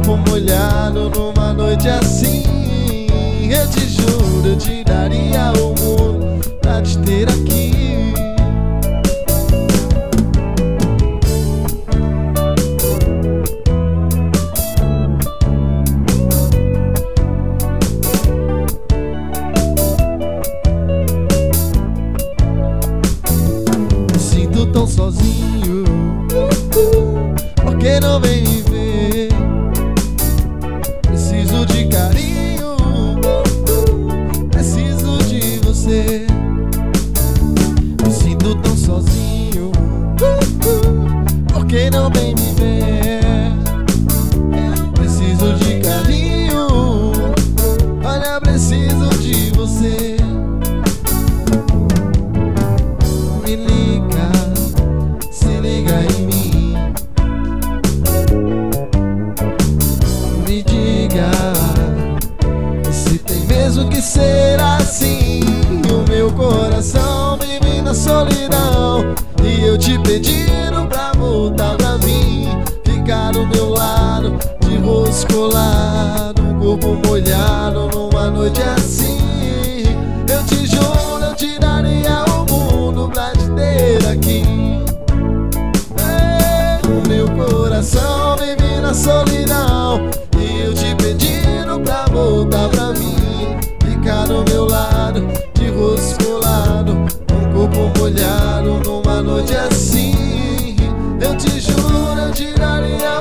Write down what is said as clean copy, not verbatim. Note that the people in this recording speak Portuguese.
corpo molhado numa noite assim. Eu te juro, eu te daria o mundo pra te ter aqui. Me sinto tão sozinho, por que não vem me ver? Preciso de carinho, preciso de você. Me sinto tão sozinho, por que não vem me ver? Preciso de carinho, olha, preciso de você. Me liga, se liga em mim. Me diga se tem mesmo que ser assim. O meu coração vive na solidão e eu te pedindo pra voltar pra mim. Ficar do meu lado, de rosto colado, corpo molhado numa noite assim. Eu te juro, eu te daria o mundo pra te ter aqui. O meu coração vive na solidão e eu te pedindo pra voltar pra mim. Ficar do meu lado, de rosto colado, com corpo molhado numa noite assim. Eu te juro, eu te daria